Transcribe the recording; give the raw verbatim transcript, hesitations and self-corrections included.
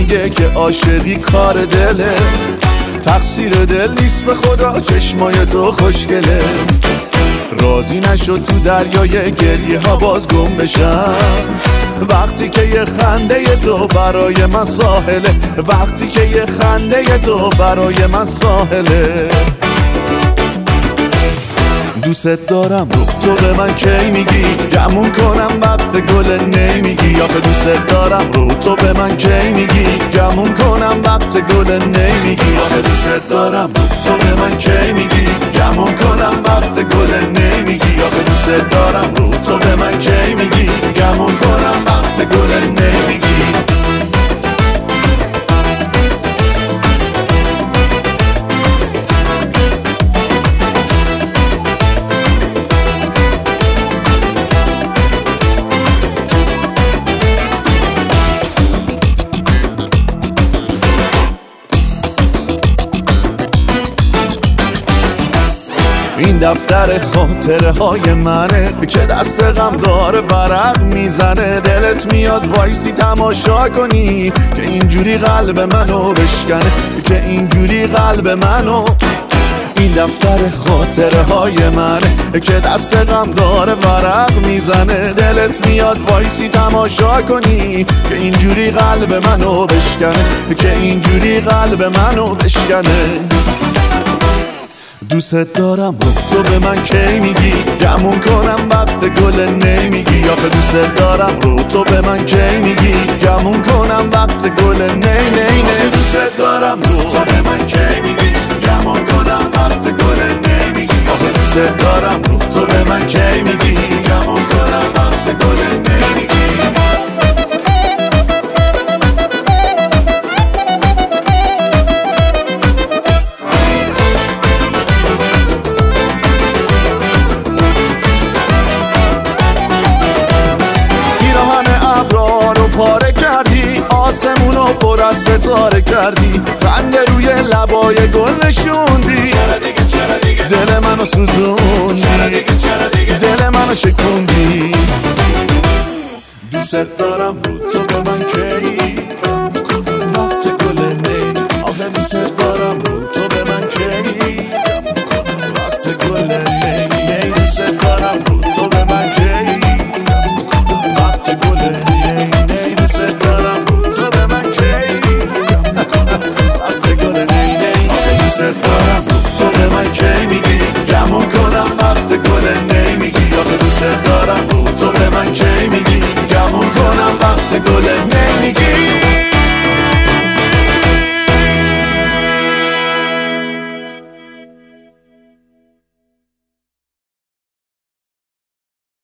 میگه که عاشقی کار دله، تقصیر دل نیست به خدا، چشمای تو خوشگله. راضی نشد تو دریای گریه ها باز گم بشم، وقتی که یه خنده تو برای من ساحله، وقتی که یه خنده تو برای من ساحله. دوست دارم رو تو به من کی میگی، گمون کنم وقت گل نمیگی. آخه دوست دارم رو تو به من کی میگی، گمون کنم وقت گل نمیگی. آخه دوست دارم رو تو به من کی میگی، گمون کنم وقت گل نمیگی. آخه دوست دارم رو تو به من کی میگی، گمون کنم وقت گل نمیگی. این دفتر خاطره های منه که دست غم داره ورق میزنه. دلت میاد وایسی تماشا کنی که اینجوری قلب منو بشکنه، که اینجوری قلب منو. این دفتر خاطره های منه که دست غم داره ورق میزنه. دلت میاد وایسی تماشا کنی که اینجوری قلب منو بشکنه، که اینجوری قلب منو بشکنه. دوست دارم رو تو به من کی میگی، گمون کنم وقت گل نمیگی. آخه دوست دارم رو تو به من کی میگی، گمون کنم وقت گل نی نی نی. دوست دارم رو تو به من کی میگی، گمون کنم وقت گل نمیگی. آخه دوست دارم رو تو به من کی میگی، گمون کنم وقت گل نمیگی. پاره کردی آسمونو پر از ستاره کردی، خنده روی لبای گل نشوندی. دل منو سوزوندی، دل منو شکوندی. دوست دارم رو تو به من کی